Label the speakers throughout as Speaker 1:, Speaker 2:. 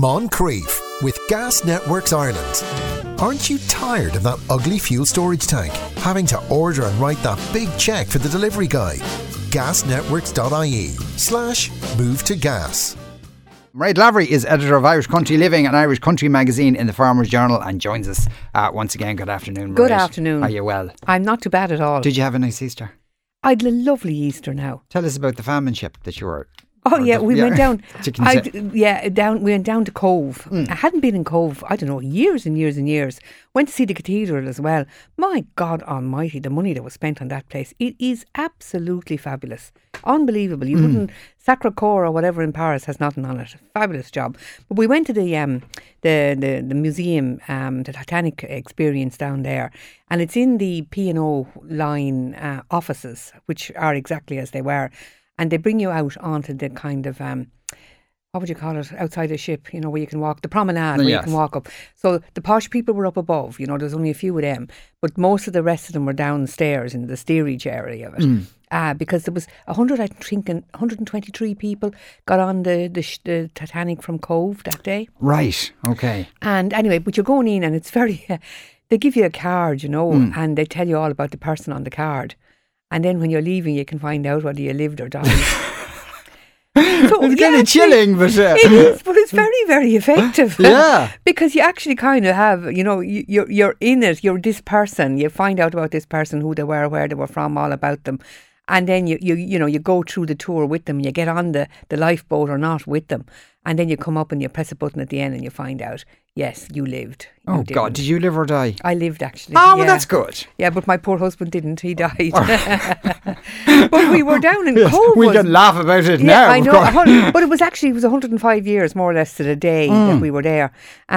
Speaker 1: Moncrief with Gas Networks Ireland. Aren't you tired of that ugly fuel storage tank? Having to order and write that big cheque for the delivery guy? Gasnetworks.ie/move to gas.
Speaker 2: Mairead Lavery is editor of Irish Country Living, an Irish country magazine in the Farmers Journal, and joins us once again. Good afternoon, Mairead.
Speaker 3: Good afternoon.
Speaker 2: Are you well?
Speaker 3: I'm not too bad at all.
Speaker 2: Did you have a nice Easter?
Speaker 3: I had a lovely Easter now.
Speaker 2: Tell us about the famine-ship that you were...
Speaker 3: We went down.
Speaker 2: We
Speaker 3: went down to Cove. I hadn't been in Cove, I don't know, years and years and years. Went to see the cathedral as well. My God Almighty, the money that was spent on that place. It is absolutely fabulous, unbelievable. You wouldn't. Sacré-Cœur or whatever in Paris has nothing on it. Fabulous job. But we went to the museum, the Titanic experience down there, and it's in the P&O line offices, which are exactly as they were. And they bring you out onto the kind of, what would you call it, outside the ship, you know, where you can walk, the promenade, where you can walk up. So the posh people were up above, you know, there's only a few of them. But most of the rest of them were downstairs in the steerage area of it. Because there was 123 people got on the Titanic from Cove that day.
Speaker 2: Right, okay.
Speaker 3: And anyway, but you're going in and it's very, they give you a card, you know, and they tell you all about the person on the card. And then when you're leaving, you can find out whether you lived or died.
Speaker 2: So, it's kind of chilling, but...
Speaker 3: It is, but it's very, very effective.
Speaker 2: Yeah.
Speaker 3: Because you actually kind of have, you know, you're in it, you're this person, you find out about this person, who they were, where they were from, all about them. And then you go through the tour with them, you get on the lifeboat or not with them. And then you come up and you press a button at the end and you find out, yes, you lived.
Speaker 2: Oh, God, did you live or die?
Speaker 3: I lived, actually.
Speaker 2: Oh, well, that's good.
Speaker 3: Yeah, but my poor husband didn't. He died. But we were down in Cove.
Speaker 2: We can laugh about it now,
Speaker 3: I know.
Speaker 2: of course.
Speaker 3: But it was 105 years, more or less, to the day that we were there.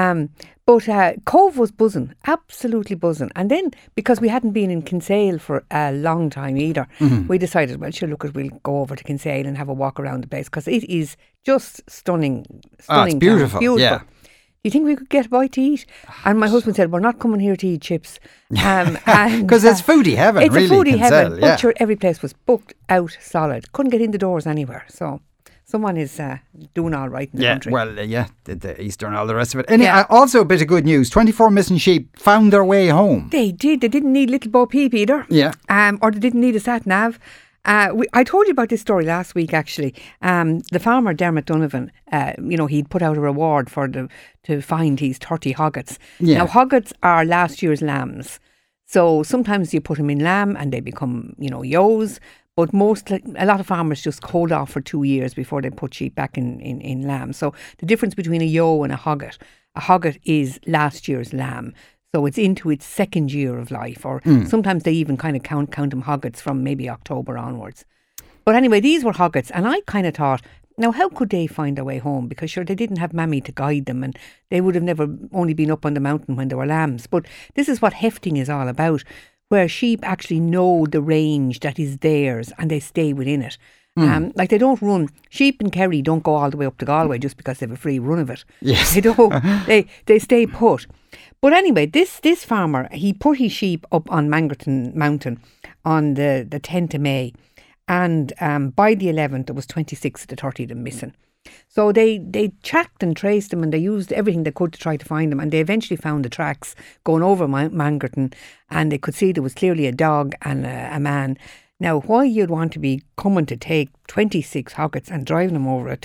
Speaker 3: But Cove was buzzing, absolutely buzzing. And then, because we hadn't been in Kinsale for a long time either, we decided, well, sure, we'll go over to Kinsale and have a walk around the place, because it is just stunning.
Speaker 2: It's beautiful. Yeah.
Speaker 3: Do you think we could get a bite to eat? And my husband said, we're not coming here to eat chips.
Speaker 2: Because it's foodie heaven,
Speaker 3: it's
Speaker 2: really.
Speaker 3: It's a foodie
Speaker 2: Kinsale,
Speaker 3: heaven. But sure, every place was booked out solid. Couldn't get in the doors anywhere. So someone is doing all right in the country.
Speaker 2: The Easter and all the rest of it. Also a bit of good news. 24 missing sheep found their way home.
Speaker 3: They did. They didn't need little Bo Peep either.
Speaker 2: Yeah.
Speaker 3: Or they didn't need a sat-nav. I told you about this story last week, actually. The farmer Dermot Donovan, he'd put out a reward to find his 30 hoggets.
Speaker 2: Yeah.
Speaker 3: Now, hoggets are last year's lambs. So sometimes you put them in lamb and they become, yos. But a lot of farmers just hold off for 2 years before they put sheep back in lamb. So the difference between a yo and a hogget is last year's lamb. So it's into its second year of life, or sometimes they even kind of count them hoggets from maybe October onwards. But anyway, these were hoggets, and I kind of thought, now how could they find their way home? Because sure, they didn't have mammy to guide them, and they would have never only been up on the mountain when they were lambs. But this is what hefting is all about, where sheep actually know the range that is theirs and they stay within it. Like they don't run. Sheep in Kerry don't go all the way up to Galway just because they have a free run of it.
Speaker 2: Yes.
Speaker 3: They don't. They stay put. But anyway, this farmer, he put his sheep up on Mangerton Mountain on the 10th of May. And by the 11th, there was 26 of the 30 of them missing. So they tracked and traced them, and they used everything they could to try to find them. And they eventually found the tracks going over Mangerton, and they could see there was clearly a dog and a man. Now, why you'd want to be coming to take 26 hoggets and driving them over a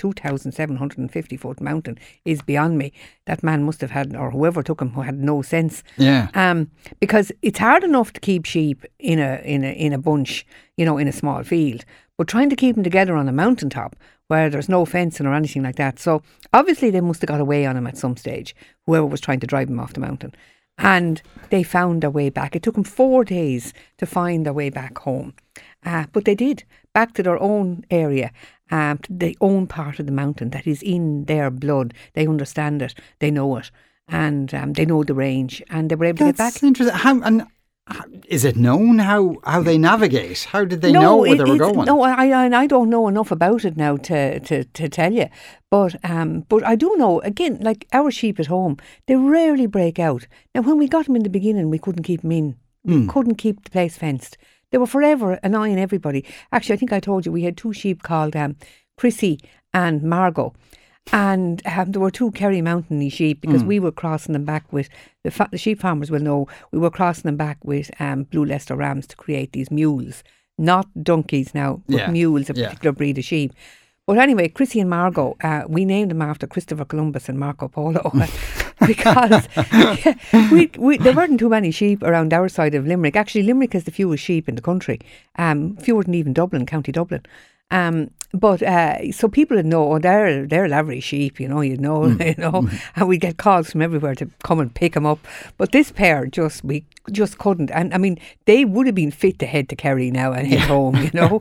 Speaker 3: 2,750 foot mountain is beyond me. That man must have had, or whoever took him, who had no sense.
Speaker 2: Yeah.
Speaker 3: Because it's hard enough to keep sheep in a bunch, in a small field, but trying to keep them together on a mountaintop where there's no fencing or anything like that. So obviously they must have got away on him at some stage, whoever was trying to drive him off the mountain. And they found their way back. It took them 4 days to find their way back home. But they did, back to their own area, their own part of the mountain that is in their blood. They understand it, they know it, and they know the range, and they were able to get back.
Speaker 2: That's interesting. Is it known how they navigate? How did they know where they were going?
Speaker 3: No, I don't know enough about it now to tell you. But I do know, again, like our sheep at home, they rarely break out. Now, when we got them in the beginning, we couldn't keep them in. We couldn't keep the place fenced. They were forever annoying everybody. Actually, I think I told you we had 2 sheep called Chrissy and Margot. And there were 2 Kerry Mountain sheep because we were crossing them back with, the sheep farmers will know, we were crossing them back with Blue Leicester rams to create these mules. Not donkeys now, but mules, a particular breed of sheep. But anyway, Chrissy and Margot, we named them after Christopher Columbus and Marco Polo because there weren't too many sheep around our side of Limerick. Actually, Limerick has the fewest sheep in the country, fewer than even Dublin, County Dublin. But so people would know, they're Lavery sheep, you'd know, and we'd get calls from everywhere to come and pick them up. But this pair we just couldn't. And I mean, they would have been fit to head to Kerry now and head home,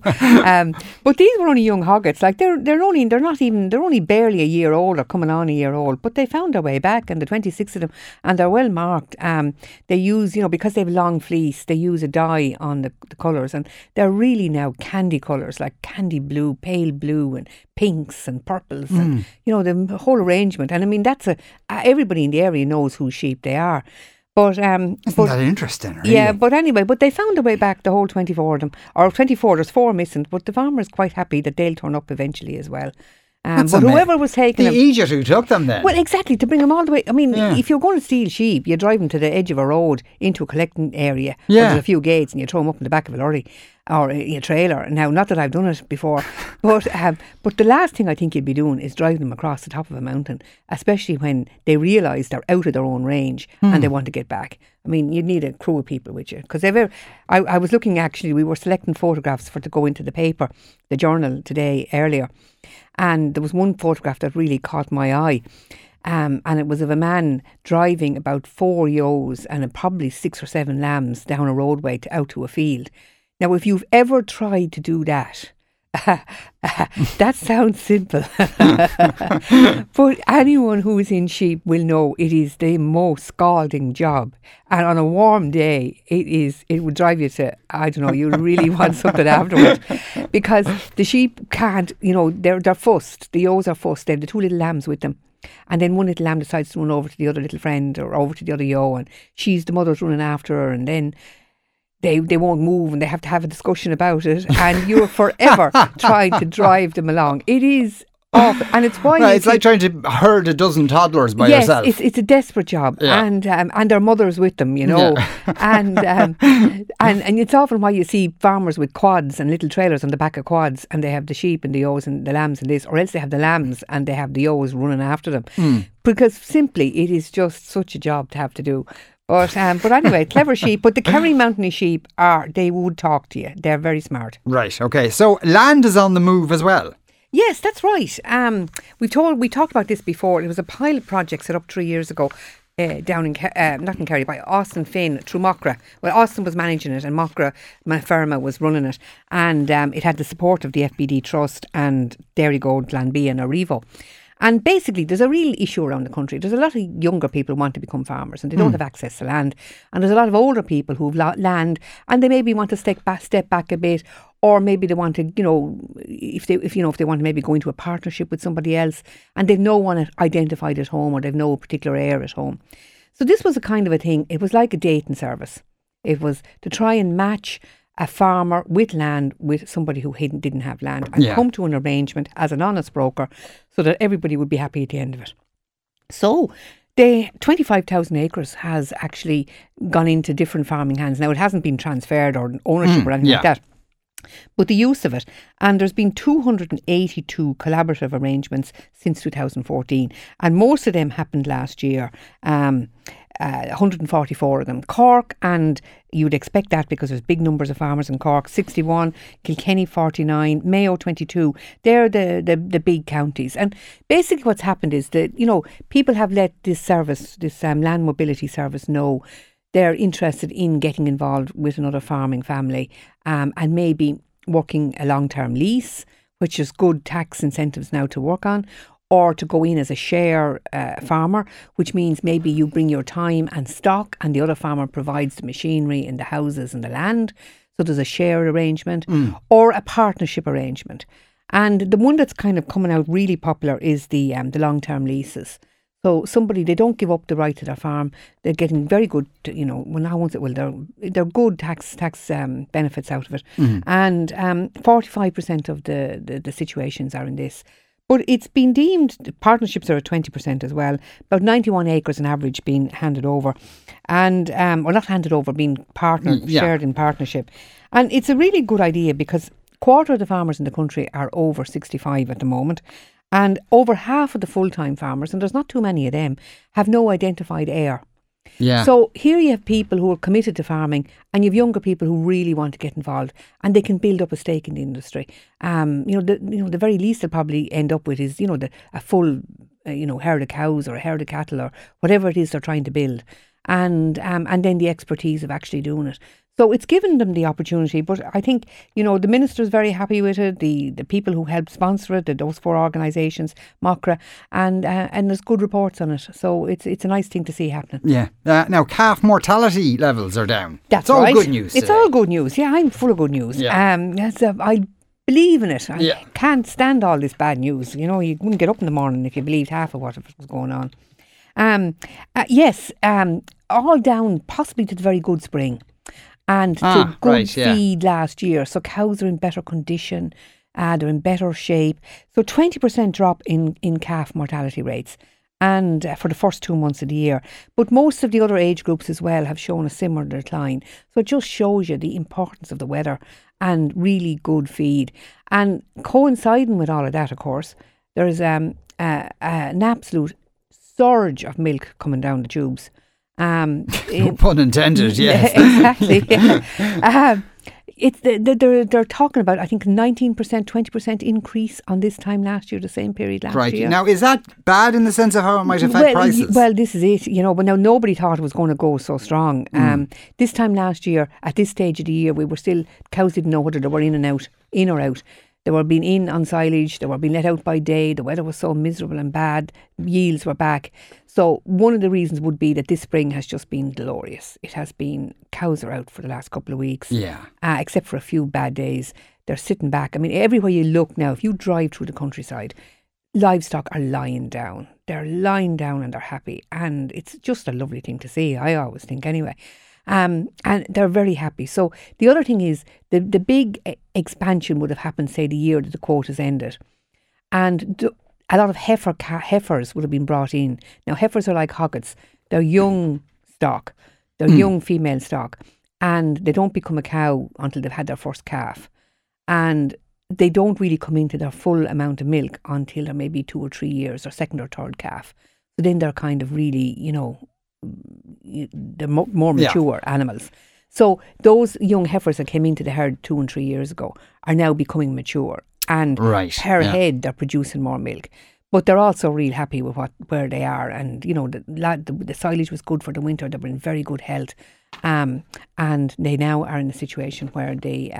Speaker 3: But these were only young hoggets. Like they're only barely a year old or coming on a year old. But they found their way back, and the 26 of them, and they're well marked. They use, because they have long fleece, they use a dye on the colours, and they're really now candy colours, like candy blue, pale blue, and pinks and purples, and the whole arrangement. And I mean, that's everybody in the area knows whose sheep they are. But
Speaker 2: isn't that interesting? Really?
Speaker 3: Yeah, but anyway, they found their way back, the whole 24 of them, or 24. There's 4 missing, but the farmer's quite happy that they'll turn up eventually as well. But whoever was taking them,
Speaker 2: the idiot who took them then.
Speaker 3: Well, exactly, to bring them all the way. I mean, if you're going to steal sheep, you drive them to the edge of a road into a collecting area where there's a few gates, and you throw them up in the back of a lorry or a trailer. Now, not that I've done it before, but the last thing I think you'd be doing is driving them across the top of a mountain, especially when they realise they're out of their own range and they want to get back. I mean, you'd need a crew of people with you. Because I was looking, actually, we were selecting photographs to go into the paper, the journal today, earlier. And there was one photograph that really caught my eye. And it was of a man driving about 4 ewes and probably 6 or 7 lambs down a roadway out to a field. Now, if you've ever tried to do that, that sounds simple. But anyone who is in sheep will know it is the most scalding job. And on a warm day, it would drive you to, I don't know, you really want something afterwards. Because the sheep can't, they're fussed. The ewes are fussed. They have the 2 little lambs with them. And then one little lamb decides to run over to the other little friend or over to the other ewe, and the mother's running after her, and then they won't move and they have to have a discussion about it, and you're forever trying to drive them along. It is awful, and it's why
Speaker 2: it's like trying to herd a dozen toddlers by yourself.
Speaker 3: Yes, it's a desperate job, and their mothers with them, and it's often why you see farmers with quads and little trailers on the back of quads, and they have the sheep and the ewes and the lambs and this, or else they have the lambs and they have the ewes running after them, because simply it is just such a job to have to do. But anyway, clever sheep. But the Kerry Mountain sheep they would talk to you. They're very smart.
Speaker 2: Right, okay. So land is on the move as well.
Speaker 3: Yes, that's right. We talked about this before. It was a pilot project set up 3 years ago down in, not in Kerry, by Austin Finn through Mockra. Well, Austin was managing it and Mockra Firma was running it. And it had the support of the FBD Trust and Dairygold, Glanbia and Arrivo. And basically, there's a real issue around the country. There's a lot of younger people who want to become farmers and they don't have access to land. And there's a lot of older people who've land and they maybe want to step back a bit, or maybe they want to, if they want to maybe go into a partnership with somebody else and they've no one identified at home or they've no particular heir at home. So this was a kind of a thing. It was like a dating service. It was to try and match a farmer with land with somebody who didn't have land and come to an arrangement as an honest broker so that everybody would be happy at the end of it. So the 25,000 acres has actually gone into different farming hands. Now, it hasn't been transferred or ownership or anything like that, but the use of it. And there's been 282 collaborative arrangements since 2014. And most of them happened last year. 144 of them. Cork, and you'd expect that because there's big numbers of farmers in Cork, 61, Kilkenny 49, Mayo 22. They're the big counties. And basically what's happened is that, people have let this service, this land mobility service know they're interested in getting involved with another farming family and maybe working a long-term lease, which is good tax incentives now to work on, or to go in as a share farmer, which means maybe you bring your time and stock and the other farmer provides the machinery and the houses and the land. So there's a share arrangement or a partnership arrangement. And the one that's kind of coming out really popular is the long-term leases. So they don't give up the right to their farm. They're getting very good, they're good tax benefits out of it. And 45% of the situations are in this. But it's been deemed, partnerships are at 20% as well, about 91 acres on average being handed over. And, well, not handed over, being partnered, shared in partnership. And it's a really good idea because a quarter of the farmers in the country are over 65 at the moment. And over half of the full-time farmers, and there's not too many of them, have no identified heir.
Speaker 2: Yeah.
Speaker 3: So here you have people who are committed to farming, and you have younger people who really want to get involved, and they can build up a stake in the industry. The very least they'll probably end up with is a full herd of cows or a herd of cattle or whatever it is they're trying to build, and then the expertise of actually doing it. So it's given them the opportunity, but I think, the Minister's very happy with it, the people who helped sponsor it, those 4 organisations, MOCRA, and there's good reports on it. So it's a nice thing to see happening.
Speaker 2: Yeah. Now, calf mortality levels are down.
Speaker 3: That's
Speaker 2: all
Speaker 3: right.
Speaker 2: Good news.
Speaker 3: It's all good news. Yeah, I'm full of good news.
Speaker 2: Yeah.
Speaker 3: I believe in it. I can't stand all this bad news. You wouldn't get up in the morning if you believed half of what was going on. All down possibly to the very good spring. And to good feed last year. So cows are in better condition, they're in better shape. So 20% drop in calf mortality rates and for the first 2 months of the year. But most of the other age groups as well have shown a similar decline. So it just shows you the importance of the weather and really good feed. And coinciding with all of that, of course, there's an absolute surge of milk coming down the tubes.
Speaker 2: No pun intended, yes.
Speaker 3: Exactly. They're talking about, I think, 19%, 20% increase on this time last year, the same period last year.
Speaker 2: Now, is that bad in the sense of how it might affect prices?
Speaker 3: Well, this is it, but now nobody thought it was going to go so strong. This time last year, at this stage of the year, cows didn't know whether they were in or out. They were being in on silage, they were being let out by day, the weather was so miserable and bad, yields were back. So one of the reasons would be that this spring has just been glorious. It has been, cows are out for the last couple of weeks, except for a few bad days. They're sitting back. I mean, everywhere you look now, if you drive through the countryside, livestock are lying down. They're lying down and they're happy. And it's just a lovely thing to see, I always think anyway. And they're very happy. So the other thing is the big expansion would have happened, say, the year that the quotas ended. And a lot of heifers would have been brought in. Now, heifers are like hoggets. They're young stock. They're young female stock. And they don't become a cow until they've had their first calf. And they don't really come into their full amount of milk until they're maybe 2 or 3 years, or second or third calf. So then they're kind of really, they're more mature animals. So those young heifers that came into the herd 2 and 3 years ago are now becoming mature, and per head they're producing more milk. But they're also real happy with where they are, and the silage was good for the winter. They were in very good health, and they now are in a situation where they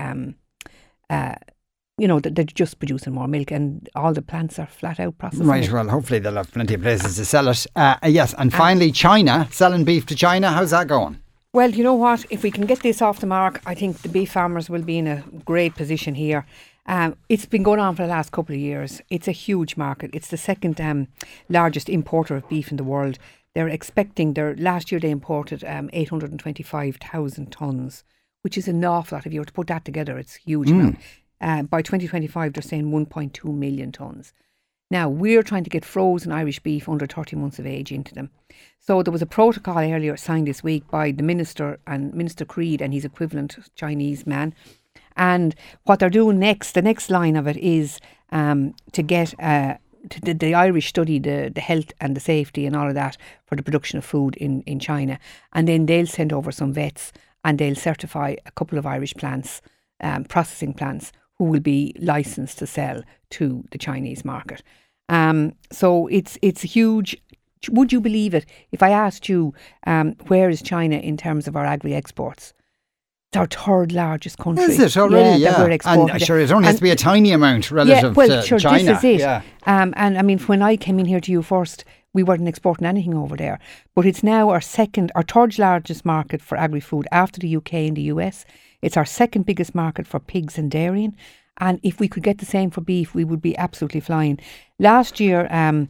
Speaker 3: they're just producing more milk, and all the plants are flat out processing.
Speaker 2: Right, well, hopefully they'll have plenty of places to sell it. Yes, and finally, China, selling beef to China, how's that going?
Speaker 3: Well, you know what? If we can get this off the mark, I think the beef farmers will be in a great position here. It's been going on for the last couple of years. It's a huge market. It's the second largest importer of beef in the world. They're expecting, last year they imported 825,000 tonnes, which is an awful lot. If you were to put that together, it's a huge amount. By 2025, they're saying 1.2 million tonnes. Now, we're trying to get frozen Irish beef under 30 months of age into them. So there was a protocol earlier signed this week by the Minister and Minister Creed and his equivalent Chinese man. And what they're doing next, the next line of it is to get the Irish study the health and the safety and all of that for the production of food in China. And then they'll send over some vets and they'll certify a couple of Irish plants, processing plants, who will be licensed to sell to the Chinese market. So it's huge. Would you believe it if I asked you where is China in terms of our agri-exports? It's our third largest country.
Speaker 2: Is it already? Yeah. And sure, it only has to be a tiny amount relative to China.
Speaker 3: This is it. Yeah. And I mean, when I came in here to you first, we weren't exporting anything over there. But it's now our third largest market for agri-food after the UK and the US. It's our second biggest market for pigs and dairying. And if we could get the same for beef, we would be absolutely flying. Last year, in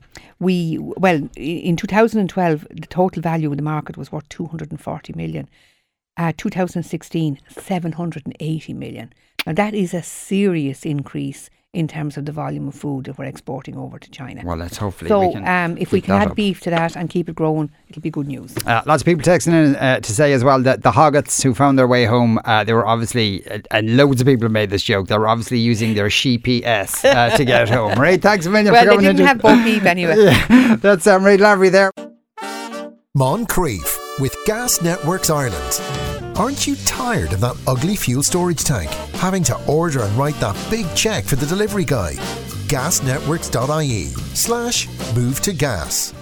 Speaker 3: 2012, the total value of the market was worth 240 million. 2016, 780 million. Now that is a serious increase in terms of the volume of food that we're exporting over to China.
Speaker 2: Well, let's hopefully
Speaker 3: so
Speaker 2: we can
Speaker 3: if we
Speaker 2: keep
Speaker 3: can
Speaker 2: that
Speaker 3: add
Speaker 2: up.
Speaker 3: beef to that and keep it growing, it'll be good news.
Speaker 2: Lots of people texting in to say as well that the Hoggets who found their way home, they were obviously, and loads of people have made this joke, they were obviously using their GPS to get home. Right, thanks a million
Speaker 3: Well,
Speaker 2: for
Speaker 3: they
Speaker 2: coming in.
Speaker 3: didn't have both beef anyway.
Speaker 2: Yeah, that's Marie Lavery there.
Speaker 1: Moncrief with Gas Networks Ireland. Aren't you tired of that ugly fuel storage tank? Having to order and write that big cheque for the delivery guy? Gasnetworks.ie/move to gas.